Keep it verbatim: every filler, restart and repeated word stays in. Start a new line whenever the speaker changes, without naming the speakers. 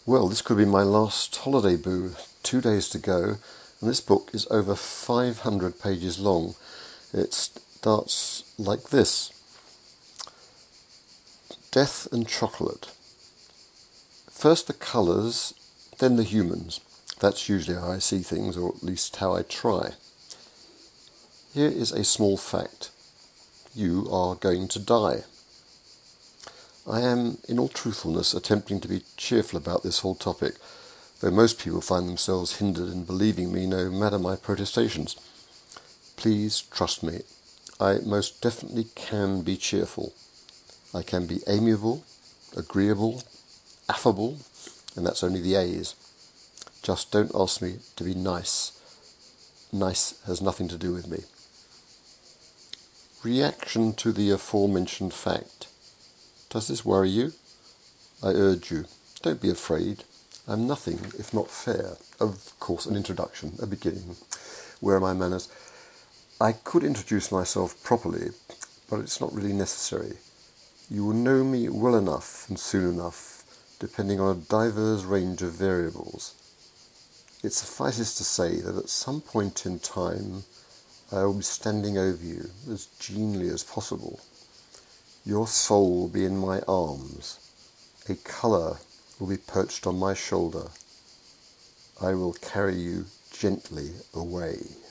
Well, this could be my last holiday boo. Two days to go, and this book is over five hundred pages long. It starts like this. Death and chocolate. First the colours, then the humans. That's usually how I see things, or at least how I try. Here is a small fact. You are going to die. I am, in all truthfulness, attempting to be cheerful about this whole topic, though most people find themselves hindered in believing me no matter my protestations. Please trust me. I most definitely can be cheerful. I can be amiable, agreeable, affable, and that's only the A's. Just don't ask me to be nice. Nice has nothing to do with me. Reaction to the aforementioned fact. Does this worry you? I urge you, don't be afraid. I'm nothing if not fair. Of course, an introduction, a beginning. Where are my manners? I could introduce myself properly, but it's not really necessary. You will know me well enough and soon enough, depending on a diverse range of variables. It suffices to say that at some point in time, I will be standing over you as genially as possible. Your soul will be in my arms. A colour will be perched on my shoulder. I will carry you gently away.